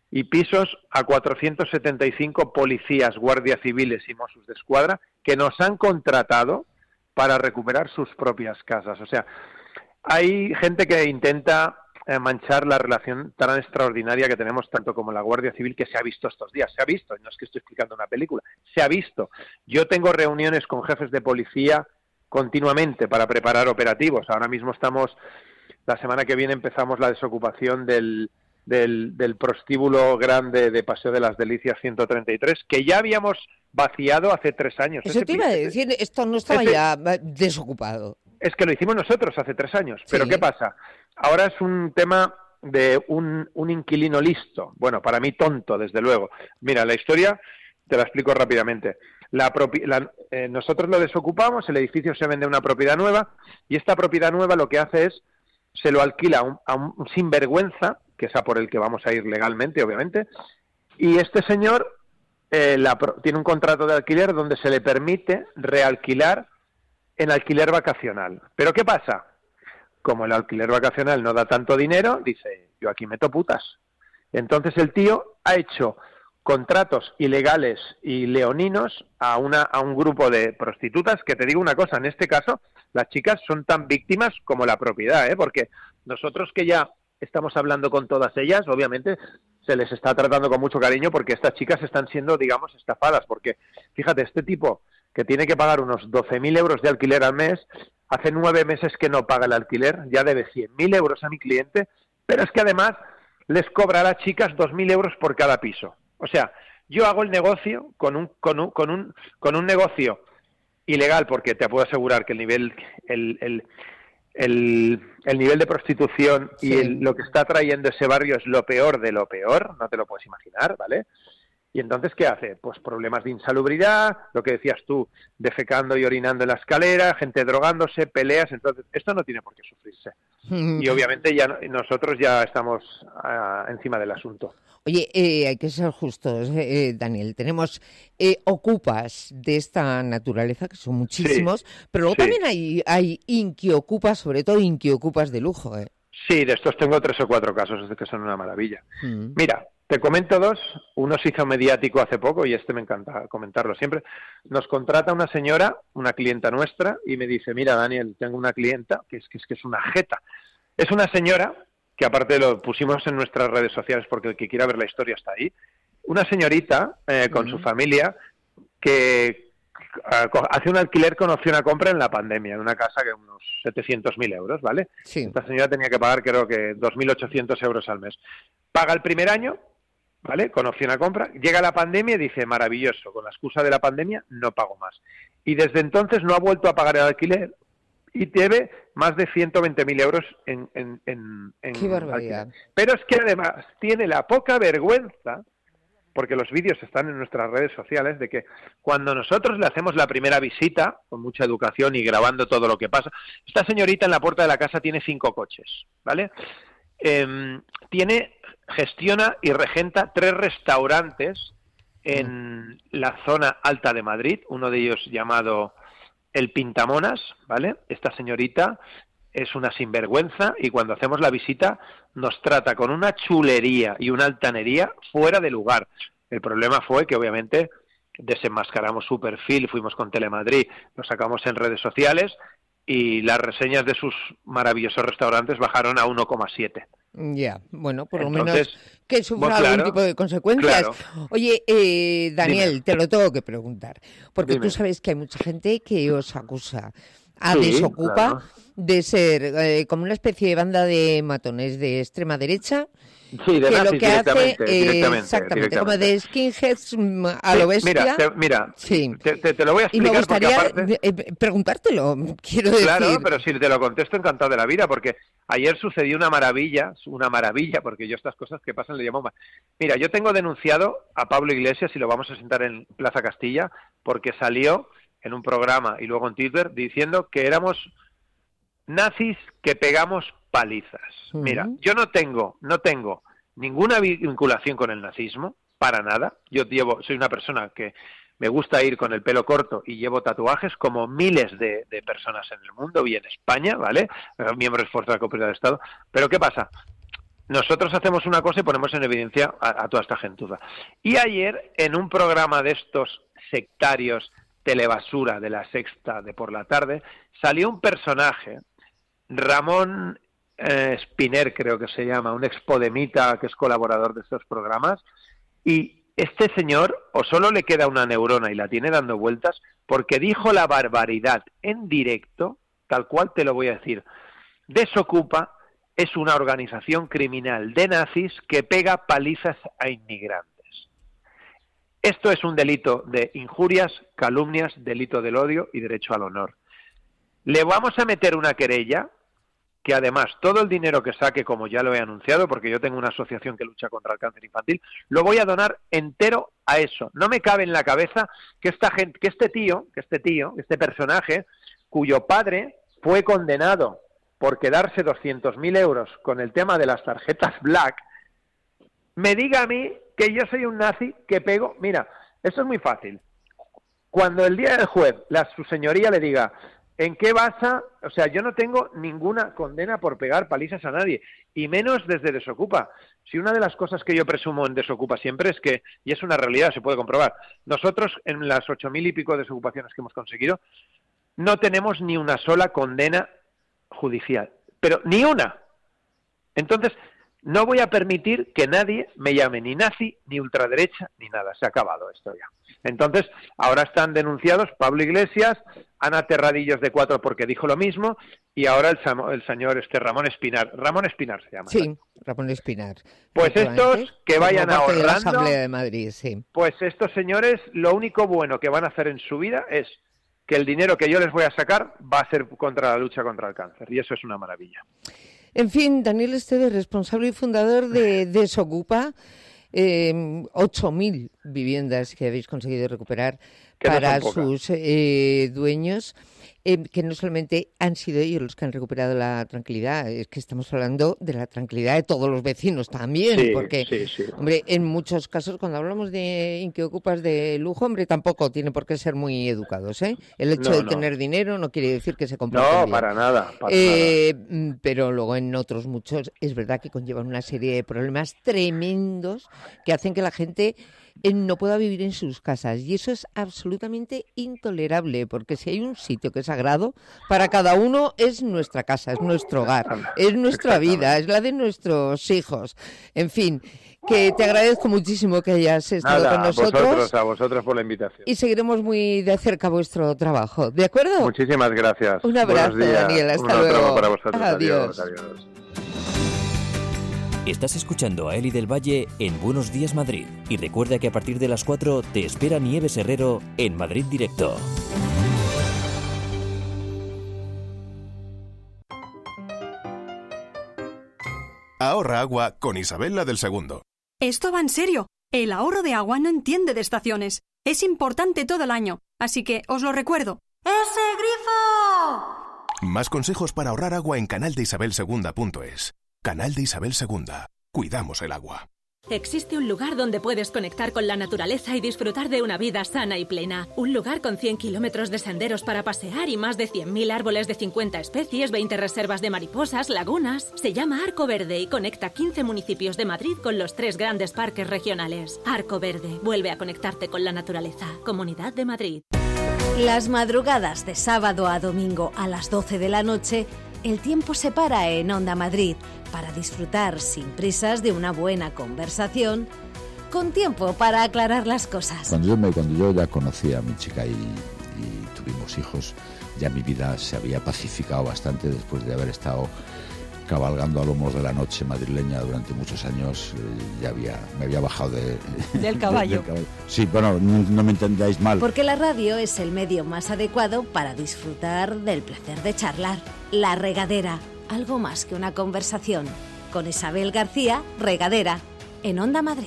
y pisos a 475 policías, guardias civiles y Mossos d'Esquadra que nos han contratado para recuperar sus propias casas. O sea, hay gente que intenta manchar la relación tan extraordinaria que tenemos tanto como la Guardia Civil, que se ha visto estos días. Se ha visto, no es que estoy explicando una película, se ha visto. Yo tengo reuniones con jefes de policía continuamente para preparar operativos. Ahora mismo la semana que viene empezamos la desocupación del prostíbulo grande de Paseo de las Delicias 133, que ya habíamos vaciado hace 3 años. Eso te iba a decir, esto no estaba ya desocupado. Es que lo hicimos nosotros hace 3 años. Pero ¿qué pasa? Ahora es un tema de un inquilino listo. Bueno, para mí tonto, desde luego. Mira, la historia te la explico rápidamente. Nosotros lo desocupamos, el edificio se vende a una propiedad nueva, y esta propiedad nueva lo que hace es, se lo alquila a un sinvergüenza, que es a por el que vamos a ir legalmente, obviamente, y este señor tiene un contrato de alquiler donde se le permite realquilar en alquiler vacacional. ¿Pero qué pasa? Como el alquiler vacacional no da tanto dinero, dice, yo aquí meto putas. Entonces el tío ha hecho contratos ilegales y leoninos a un grupo de prostitutas, que te digo una cosa, en este caso las chicas son tan víctimas como la propiedad, porque nosotros que ya estamos hablando con todas ellas, obviamente se les está tratando con mucho cariño, porque estas chicas están siendo, digamos, estafadas, porque fíjate, este tipo que tiene que pagar unos 12.000 euros de alquiler al mes, hace 9 meses que no paga el alquiler, ya debe 100.000 euros a mi cliente, pero es que además les cobra a las chicas 2.000 euros por cada piso. O sea, yo hago el negocio con un negocio ilegal, porque te puedo asegurar que el nivel de prostitución y lo que está trayendo ese barrio es lo peor de lo peor, no te lo puedes imaginar, ¿vale? Y entonces, ¿qué hace? Pues problemas de insalubridad, lo que decías tú, defecando y orinando en la escalera, gente drogándose, peleas. Entonces, esto no tiene por qué sufrirse. Y obviamente nosotros ya estamos encima del asunto. Oye, hay que ser justos, Daniel. Tenemos ocupas de esta naturaleza, que son muchísimos, pero luego también hay inquiocupas, sobre todo inquiocupas de lujo. Sí, de estos tengo 3 o 4 casos que son una maravilla. Mira, te comento 2. Uno se hizo mediático hace poco y me encanta comentarlo siempre. Nos contrata una señora, una clienta nuestra, y me dice, mira, Daniel, tengo una clienta que es una jeta. Es una señora que aparte lo pusimos en nuestras redes sociales porque el que quiera ver la historia está ahí. Una señorita con su familia que hace un alquiler con opción a compra en la pandemia, en una casa que unos 700.000 euros, ¿vale? Sí. Esta señora tenía que pagar creo que 2.800 euros al mes. Paga el primer año, ¿vale? Con opción a compra. Llega la pandemia y dice, maravilloso, con la excusa de la pandemia no pago más. Y desde entonces no ha vuelto a pagar el alquiler y debe más de 120.000 euros en ¡Qué barbaridad! Alquiler. Pero es que además tiene la poca vergüenza, porque los vídeos están en nuestras redes sociales, de que cuando nosotros le hacemos la primera visita, con mucha educación y grabando todo lo que pasa, esta señorita en la puerta de la casa tiene 5 coches, ¿vale? Gestiona y regenta 3 restaurantes en la zona alta de Madrid, uno de ellos llamado El Pintamonas, ¿vale? Esta señorita es una sinvergüenza y cuando hacemos la visita nos trata con una chulería y una altanería fuera de lugar. El problema fue que obviamente desenmascaramos su perfil, fuimos con Telemadrid, lo sacamos en redes sociales y las reseñas de sus maravillosos restaurantes bajaron a 1,7. Ya, bueno, por lo Entonces, menos que sufra algún tipo de consecuencias. Claro. Oye, Daniel, Dime. te lo tengo que preguntar, porque Dime. tú sabes que hay mucha gente que os acusa a Sí, Desocupa claro. de ser como una especie de banda de matones de extrema derecha. Sí, de que nazis lo que hace directamente, exactamente como de skinheads a lo bestia. Mira, sí. te lo voy a Y me explicar porque gustaría aparte... preguntártelo, quiero decir. Claro, pero si te lo contesto encantado de la vida, porque ayer sucedió una maravilla, porque yo estas cosas que pasan le llamo... Mira, yo tengo denunciado a Pablo Iglesias y lo vamos a sentar en Plaza Castilla, porque salió en un programa y luego en Twitter diciendo que éramos nazis que pegamos palizas. Mira, yo no tengo ninguna vinculación con el nazismo, para nada. Soy una persona que me gusta ir con el pelo corto y llevo tatuajes como miles de personas en el mundo y en España, ¿vale? Miembros de Fuerza de Cooperación de Estado. Pero ¿qué pasa? nosotros hacemos una cosa y ponemos en evidencia a toda esta gentuza. Y ayer, en un programa de estos sectarios, telebasura de La Sexta de por la tarde, salió un personaje, Ramón Spiner creo que se llama, un expodemita que es colaborador de estos programas, y este señor o solo le queda una neurona y la tiene dando vueltas, porque dijo la barbaridad en directo, tal cual te lo voy a decir. Desokupa es una organización criminal de nazis que pega palizas a inmigrantes. Esto es un delito de injurias, calumnias, delito del odio y derecho al honor. Le vamos a meter una querella que además todo el dinero que saque, como ya lo he anunciado, porque yo tengo una asociación que lucha contra el cáncer infantil, lo voy a donar entero a eso. No me cabe en la cabeza que este personaje, cuyo padre fue condenado por quedarse 200.000 euros con el tema de las tarjetas Black, me diga a mí que yo soy un nazi que pego. Mira, eso es muy fácil. Cuando el día del juez, su señoría le diga, ¿en qué basa? O sea, yo no tengo ninguna condena por pegar palizas a nadie, y menos desde Desokupa. Si una de las cosas que yo presumo en Desokupa siempre es que, y es una realidad, se puede comprobar, nosotros en las 8.000 y pico desocupaciones que hemos conseguido, no tenemos ni una sola condena judicial, pero ni una. Entonces, no voy a permitir que nadie me llame ni nazi, ni ultraderecha, ni nada. Se ha acabado esto ya. Entonces, ahora están denunciados Pablo Iglesias, Ana Terradillos de 4 porque dijo lo mismo, y ahora el señor Ramón Espinar. Ramón Espinar se llama. Sí, Ramón Espinar. Pues estos que vayan ahorrando... de la Asamblea de Madrid, sí. Pues estos señores, lo único bueno que van a hacer en su vida es que el dinero que yo les voy a sacar va a ser contra la lucha contra el cáncer, y eso es una maravilla. En fin, Daniel Esteve, responsable y fundador de Desokupa, 8.000 viviendas que habéis conseguido recuperar para sus dueños, que no solamente han sido ellos los que han recuperado la tranquilidad, es que estamos hablando de la tranquilidad de todos los vecinos también, sí, porque, sí. Hombre, en muchos casos cuando hablamos de inquiocupas de lujo, hombre, tampoco tiene por qué ser muy educados, ¿eh? El hecho de tener dinero no quiere decir que se comporten bien. Para nada. Pero luego en otros muchos es verdad que conllevan una serie de problemas tremendos que hacen que la gente no pueda vivir en sus casas, y eso es absolutamente intolerable, porque si hay un sitio que es sagrado para cada uno, es nuestra casa, es nuestro hogar, es nuestra vida, es la de nuestros hijos. En fin, que te agradezco muchísimo que hayas estado con nosotros. A vosotros por la invitación. Y seguiremos muy de cerca vuestro trabajo, ¿de acuerdo? Muchísimas gracias. Un abrazo, Daniel, hasta luego. Para vosotros. Adiós. Adiós. Estás escuchando a Eli del Valle en Buenos Días Madrid. Y recuerda que a partir de las 4 te espera Nieves Herrero en Madrid Directo. Ahorra agua con Isabel la del Segundo. Esto va en serio. El ahorro de agua no entiende de estaciones. Es importante todo el año. Así que os lo recuerdo. ¡Ese grifo! Más consejos para ahorrar agua en canaldeisabelsegunda.es. Canal de Isabel II. Cuidamos el agua. Existe un lugar donde puedes conectar con la naturaleza y disfrutar de una vida sana y plena. Un lugar con 100 kilómetros de senderos para pasear y más de 100.000 árboles de 50 especies, 20 reservas de mariposas, lagunas. Se llama Arco Verde y conecta 15 municipios de Madrid con los 3 grandes parques regionales. Arco Verde. Vuelve a conectarte con la naturaleza. Comunidad de Madrid. Las madrugadas de sábado a domingo a las 12 de la noche, el tiempo se para en Onda Madrid para disfrutar sin prisas de una buena conversación, con tiempo para aclarar las cosas. Cuando yo ya conocí a mi chica y tuvimos hijos, ya mi vida se había pacificado bastante después de haber estado cabalgando a lomos de la noche madrileña durante muchos años. Me había bajado del caballo. Sí, bueno, no me entendáis mal. Porque la radio es el medio más adecuado para disfrutar del placer de charlar. La Regadera, algo más que una conversación. Con Isabel García, Regadera, en Onda Madrid.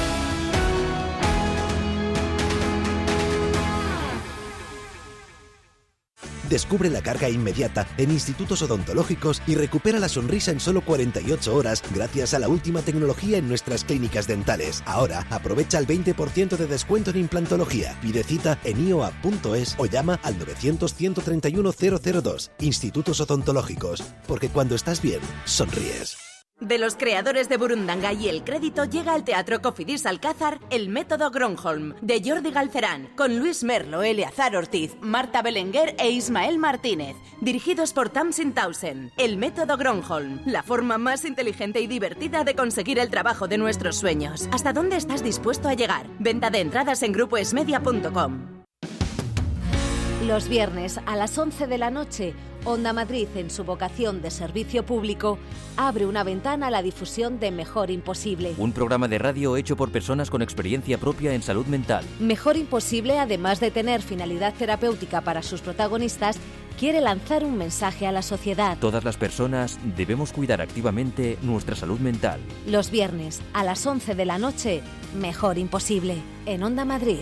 Descubre la carga inmediata en institutos odontológicos y recupera la sonrisa en solo 48 horas gracias a la última tecnología en nuestras clínicas dentales. Ahora aprovecha el 20% de descuento en implantología. Pide cita en ioa.es o llama al 900-131-002. Institutos odontológicos, porque cuando estás bien, sonríes. De los creadores de Burundanga y El Crédito llega al Teatro Cofidis Alcázar El Método Gronholm, de Jordi Galcerán, con Luis Merlo, Eleazar Ortiz, Marta Belenguer e Ismael Martínez, dirigidos por Tamsin Townsend. El Método Gronholm, la forma más inteligente y divertida de conseguir el trabajo de nuestros sueños. ¿Hasta dónde estás dispuesto a llegar? Venta de entradas en grupoesmedia.com. Los viernes a las 11 de la noche, Onda Madrid, en su vocación de servicio público, abre una ventana a la difusión de Mejor Imposible. Un programa de radio hecho por personas con experiencia propia en salud mental. Mejor Imposible, además de tener finalidad terapéutica para sus protagonistas, quiere lanzar un mensaje a la sociedad. Todas las personas debemos cuidar activamente nuestra salud mental. Los viernes a las 11 de la noche, Mejor Imposible, en Onda Madrid.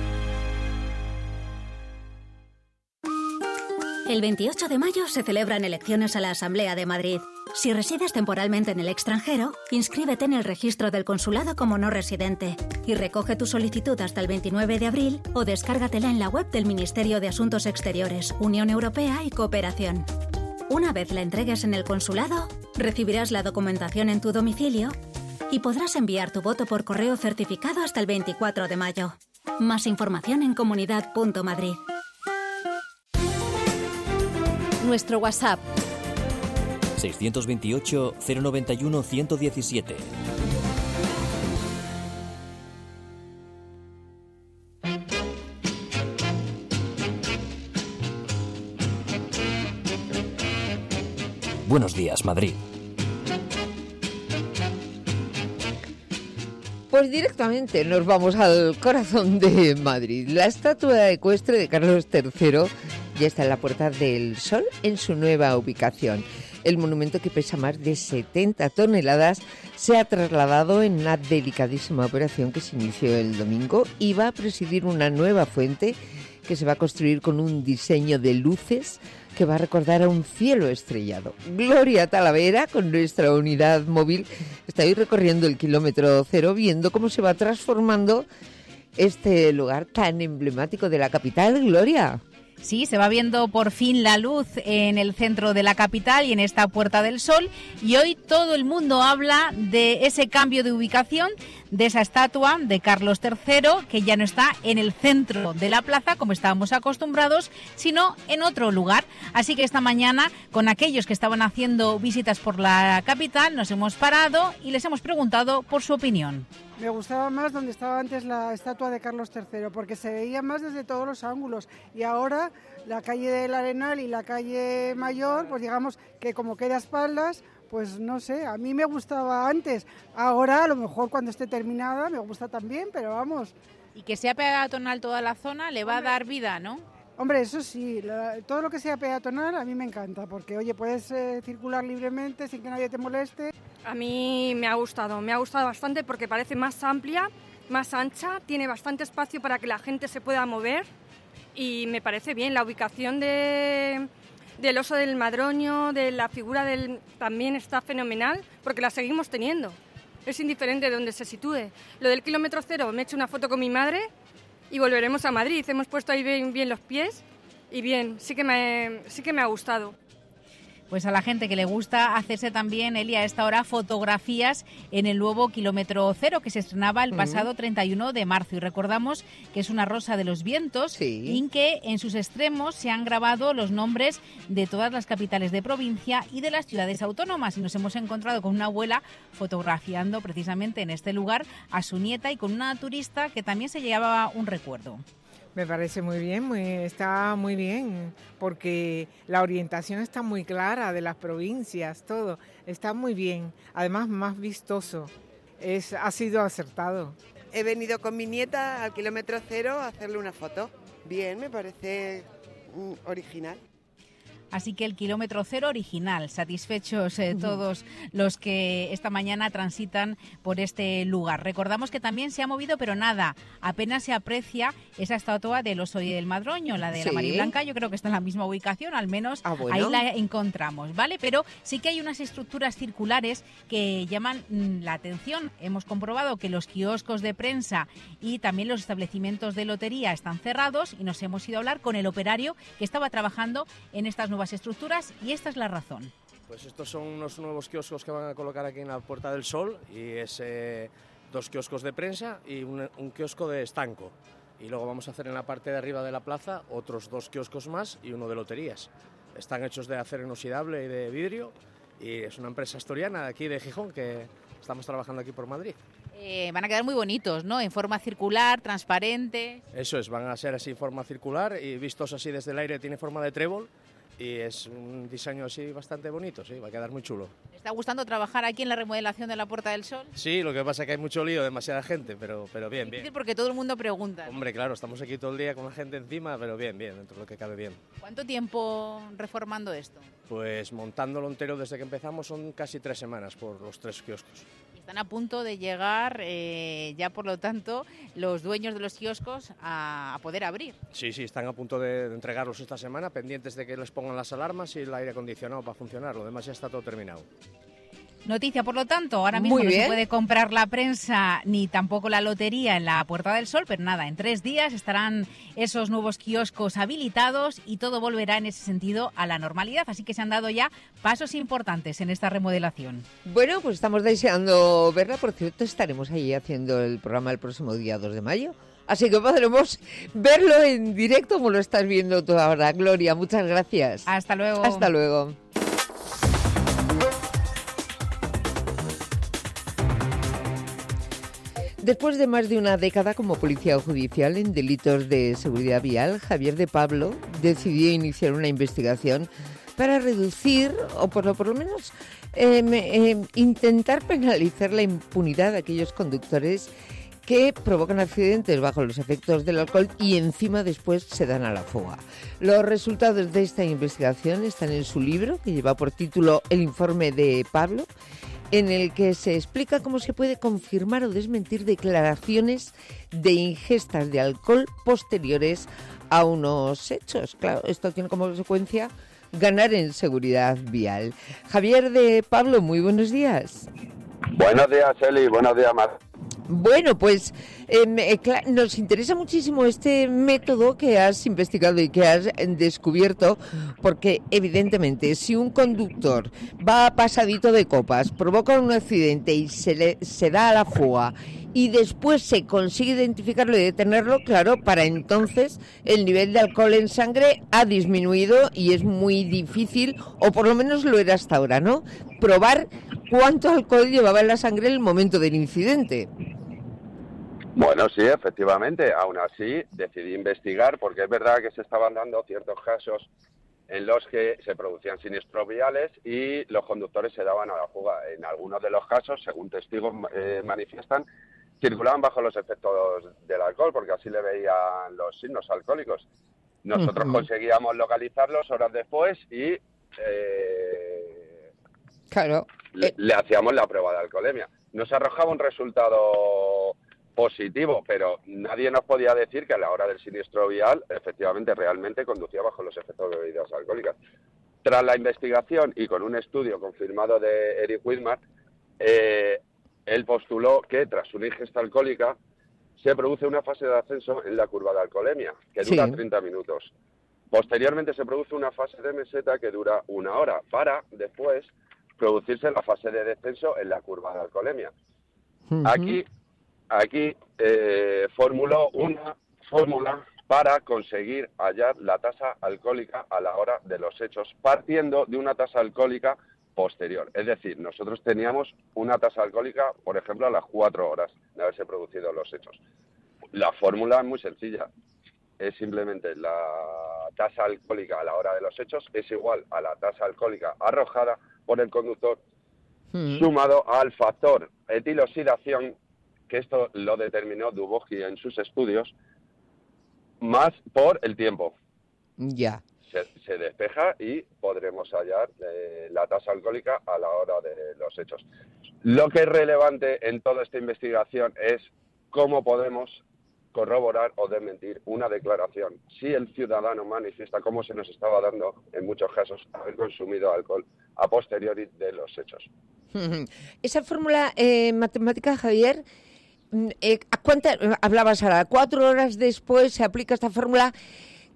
El 28 de mayo se celebran elecciones a la Asamblea de Madrid. Si resides temporalmente en el extranjero, inscríbete en el registro del consulado como no residente y recoge tu solicitud hasta el 29 de abril o descárgatela en la web del Ministerio de Asuntos Exteriores, Unión Europea y Cooperación. Una vez la entregues en el consulado, recibirás la documentación en tu domicilio y podrás enviar tu voto por correo certificado hasta el 24 de mayo. Más información en comunidad.madrid. Nuestro WhatsApp 628 091 117. Buenos días, Madrid. Pues directamente nos vamos al corazón de Madrid. La estatua ecuestre de Carlos III ya está en la Puerta del Sol en su nueva ubicación. El monumento, que pesa más de 70 toneladas, se ha trasladado en una delicadísima operación que se inició el domingo y va a presidir una nueva fuente que se va a construir con un diseño de luces que va a recordar a un cielo estrellado. Gloria Talavera, con nuestra unidad móvil, está hoy recorriendo el kilómetro cero, viendo cómo se va transformando este lugar tan emblemático de la capital. Gloria. Sí, se va viendo por fin la luz en el centro de la capital y en esta Puerta del Sol, y hoy todo el mundo habla de ese cambio de ubicación de esa estatua de Carlos III, que ya no está en el centro de la plaza como estábamos acostumbrados, sino en otro lugar. Así que esta mañana, con aquellos que estaban haciendo visitas por la capital, nos hemos parado y les hemos preguntado por su opinión. Me gustaba más donde estaba antes la estatua de Carlos III, porque se veía más desde todos los ángulos. Y ahora la calle del Arenal y la calle Mayor, pues digamos que como queda a espaldas, pues no sé, a mí me gustaba antes. Ahora a lo mejor cuando esté terminada me gusta también, pero vamos. Y que sea peatonal toda la zona le va a dar vida, ¿no? Hombre, eso sí, todo lo que sea peatonal a mí me encanta, porque oye, puedes circular libremente sin que nadie te moleste. A mí me ha gustado bastante porque parece más amplia, más ancha, tiene bastante espacio para que la gente se pueda mover y me parece bien. La ubicación del oso del Madroño, de la figura también está fenomenal porque la seguimos teniendo. Es indiferente de dónde se sitúe. Lo del kilómetro cero, me he hecho una foto con mi madre y volveremos a Madrid. Hemos puesto ahí bien los pies y bien, sí que me ha gustado. Pues a la gente que le gusta hacerse también, Eli, a esta hora fotografías en el nuevo kilómetro cero que se estrenaba el pasado 31 de marzo. Y recordamos que es una rosa de los vientos y en que en sus extremos se han grabado los nombres de todas las capitales de provincia y de las ciudades autónomas. Y nos hemos encontrado con una abuela fotografiando precisamente en este lugar a su nieta y con una turista que también se llevaba un recuerdo. Me parece muy bien, está muy bien, porque la orientación está muy clara de las provincias, todo, está muy bien, además más vistoso, ha sido acertado. He venido con mi nieta al kilómetro cero a hacerle una foto, bien, me parece original. Así que el kilómetro cero original, satisfechos todos los que esta mañana transitan por este lugar. Recordamos que también se ha movido, pero nada, apenas se aprecia esa estatua del oso y del Madroño, la de la Mariblanca, yo creo que está en la misma ubicación, al menos ahí la encontramos, ¿vale? Pero sí que hay unas estructuras circulares que llaman la atención. Hemos comprobado que los kioscos de prensa y también los establecimientos de lotería están cerrados y nos hemos ido a hablar con el operario que estaba trabajando en estas nuevas estructuras y esta es la razón. Pues estos son unos nuevos kioscos que van a colocar aquí en la Puerta del Sol y es 2 kioscos de prensa y un kiosco de estanco. Y luego vamos a hacer en la parte de arriba de la plaza otros 2 kioscos más y uno de loterías. Están hechos de acero inoxidable y de vidrio y es una empresa asturiana de aquí de Gijón que estamos trabajando aquí por Madrid. Van a quedar muy bonitos, ¿no? En forma circular, transparente. Eso es, van a ser así en forma circular y vistos así desde el aire tiene forma de trébol. Y es un diseño así bastante bonito, sí, va a quedar muy chulo. ¿Te está gustando trabajar aquí en la remodelación de la Puerta del Sol? Sí, lo que pasa es que hay mucho lío, demasiada gente, pero bien, bien. Porque todo el mundo pregunta. Hombre, claro, estamos aquí todo el día con la gente encima, pero bien, dentro de lo que cabe bien. ¿Cuánto tiempo reformando esto? Pues montándolo entero desde que empezamos son casi 3 semanas por los 3 kioscos. Están a punto de llegar ya, por lo tanto, los dueños de los kioscos a poder abrir. Sí, están a punto de entregarlos esta semana, pendientes de que les pongan las alarmas y el aire acondicionado para funcionar. Lo demás ya está todo terminado. Noticia, por lo tanto, ahora mismo no se puede comprar la prensa ni tampoco la lotería en la Puerta del Sol, pero nada, en 3 días estarán esos nuevos kioscos habilitados y todo volverá en ese sentido a la normalidad. Así que se han dado ya pasos importantes en esta remodelación. Bueno, pues estamos deseando verla. Por cierto, estaremos ahí haciendo el programa el próximo día 2 de mayo. Así que podremos verlo en directo como lo estás viendo tú ahora. Gloria, muchas gracias. Hasta luego. Hasta luego. Después de más de una década como policía judicial en delitos de seguridad vial, Javier de Pablo decidió iniciar una investigación para reducir, o por lo menos intentar penalizar la impunidad de aquellos conductores que provocan accidentes bajo los efectos del alcohol y encima después se dan a la fuga. Los resultados de esta investigación están en su libro, que lleva por título El informe de Pablo, en el que se explica cómo se puede confirmar o desmentir declaraciones de ingestas de alcohol posteriores a unos hechos. Claro, esto tiene como consecuencia ganar en seguridad vial. Javier de Pablo, muy buenos días. Buenos días, Eli. Buenos días, Mar. Bueno, pues nos interesa muchísimo este método que has investigado y que has descubierto, porque evidentemente si un conductor va pasadito de copas, provoca un accidente y se da a la fuga y después se consigue identificarlo y detenerlo, claro, para entonces el nivel de alcohol en sangre ha disminuido y es muy difícil, o por lo menos lo era hasta ahora, ¿no?, probar cuánto alcohol llevaba en la sangre en el momento del incidente. Bueno, sí, efectivamente. Aún así, decidí investigar porque es verdad que se estaban dando ciertos casos en los que se producían siniestros viales y los conductores se daban a la fuga. En algunos de los casos, según testigos manifiestan, circulaban bajo los efectos del alcohol porque así le veían los signos alcohólicos. Nosotros conseguíamos localizarlos horas después y claro, le hacíamos la prueba de alcoholemia. Nos arrojaba un resultado positivo, pero nadie nos podía decir que a la hora del siniestro vial efectivamente realmente conducía bajo los efectos de bebidas alcohólicas. Tras la investigación y con un estudio confirmado de Eric Widmar, él postuló que tras una ingesta alcohólica se produce una fase de ascenso en la curva de alcoholemia, que dura 30 minutos. Posteriormente se produce una fase de meseta que dura 1 hora, para después producirse la fase de descenso en la curva de alcoholemia. Aquí formuló una fórmula para conseguir hallar la tasa alcohólica a la hora de los hechos, partiendo de una tasa alcohólica posterior. Es decir, nosotros teníamos una tasa alcohólica, por ejemplo, a las 4 horas de haberse producido los hechos. La fórmula es muy sencilla. Es simplemente la tasa alcohólica a la hora de los hechos es igual a la tasa alcohólica arrojada por el conductor, sumado al factor etiloxidación, que esto lo determinó Dubovsky en sus estudios, más por el tiempo. Ya. Se despeja y podremos hallar la tasa alcohólica a la hora de los hechos. Lo que es relevante en toda esta investigación es cómo podemos corroborar o desmentir una declaración. Si el ciudadano manifiesta, como se nos estaba dando en muchos casos, haber consumido alcohol a posteriori de los hechos. Esa fórmula matemática, Javier, ¿a cuántas hablabas ahora? 4 horas después se aplica esta fórmula.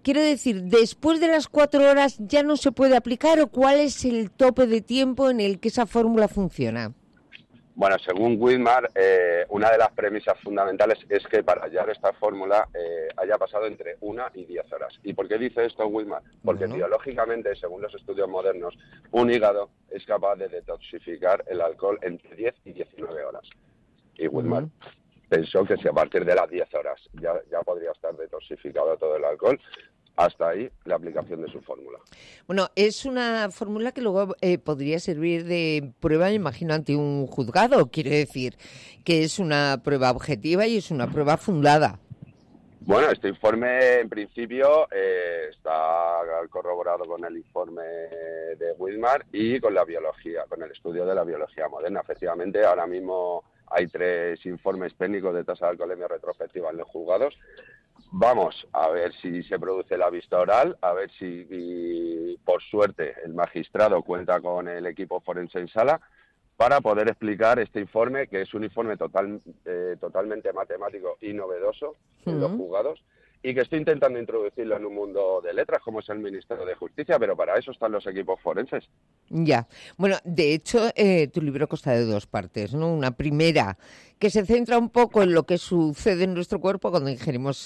Quiero decir, ¿después de las 4 horas ya no se puede aplicar o cuál es el tope de tiempo en el que esa fórmula funciona? Bueno, según Widmar, una de las premisas fundamentales es que para hallar esta fórmula haya pasado entre 1 y 10 horas. ¿Y por qué dice esto Widmar? Porque biológicamente, según los estudios modernos, un hígado es capaz de detoxificar el alcohol entre 10 y 19 horas. Y Widmar pensó que si a partir de las 10 horas ya podría estar detoxificado todo el alcohol, hasta ahí la aplicación de su fórmula. Bueno, es una fórmula que luego podría servir de prueba, me imagino, ante un juzgado. Quiere decir que es una prueba objetiva y es una prueba fundada. Bueno, este informe en principio está corroborado con el informe de Widmar y con la biología, con el estudio de la biología moderna. Efectivamente, ahora mismo hay 3 informes técnicos de tasa de alcoholemia retrospectiva en los juzgados. Vamos a ver si se produce la vista oral, a ver si por suerte el magistrado cuenta con el equipo forense en sala para poder explicar este informe, que es un informe totalmente matemático y novedoso en los juzgados, y que estoy intentando introducirlo en un mundo de letras, como es el Ministerio de Justicia, pero para eso están los equipos forenses. Ya. Bueno, de hecho, tu libro consta de 2 partes, ¿no? Una primera, que se centra un poco en lo que sucede en nuestro cuerpo cuando ingerimos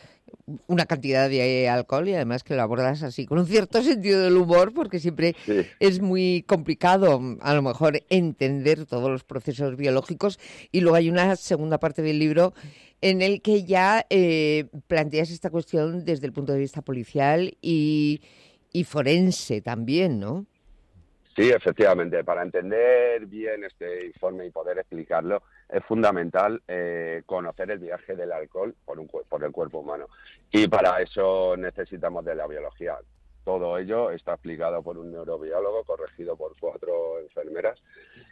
una cantidad de alcohol, y además que lo abordas así, con un cierto sentido del humor, porque siempre es muy complicado, a lo mejor, entender todos los procesos biológicos. Y luego hay una segunda parte del libro en el que ya planteas esta cuestión desde el punto de vista policial y forense también, ¿no? Sí, efectivamente. Para entender bien este informe y poder explicarlo, es fundamental conocer el viaje del alcohol por el cuerpo humano. Y para eso necesitamos de la biología. Todo ello está explicado por un neurobiólogo, corregido por 4 enfermeras.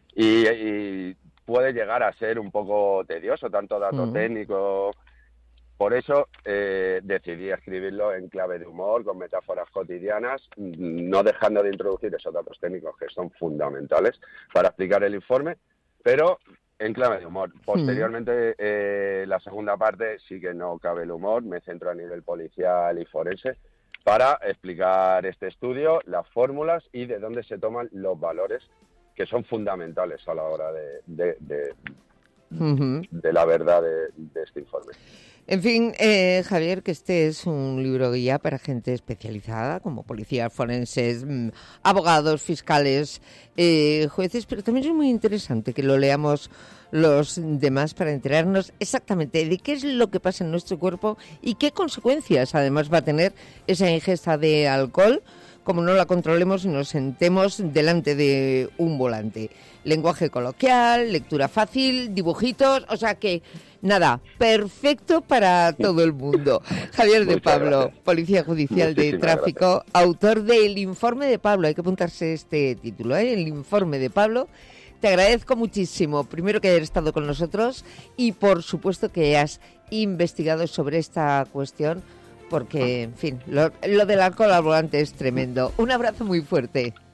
Y puede llegar a ser un poco tedioso, tanto dato técnico. Por eso decidí escribirlo en clave de humor, con metáforas cotidianas, no dejando de introducir esos datos técnicos que son fundamentales para explicar el informe, pero en clave de humor. Posteriormente, la segunda parte sí que no cabe el humor, me centro a nivel policial y forense para explicar este estudio, las fórmulas y de dónde se toman los valores que son fundamentales a la hora de la verdad de este informe. En fin, Javier, que este es un libro guía para gente especializada, como policías forenses, abogados, fiscales, jueces, pero también es muy interesante que lo leamos los demás para enterarnos exactamente de qué es lo que pasa en nuestro cuerpo y qué consecuencias además va a tener esa ingesta de alcohol, como no la controlemos y nos sentemos delante de un volante. Lenguaje coloquial, lectura fácil, dibujitos, o sea que nada, perfecto para todo el mundo. Javier de Pablo, Policía Judicial de Tráfico, autor de El Informe de Pablo, hay que apuntarse este título, El Informe de Pablo. Te agradezco muchísimo, primero que hayas estado con nosotros y por supuesto que hayas investigado sobre esta cuestión, porque, en fin, lo del alcohol al volante es tremendo. Un abrazo muy fuerte.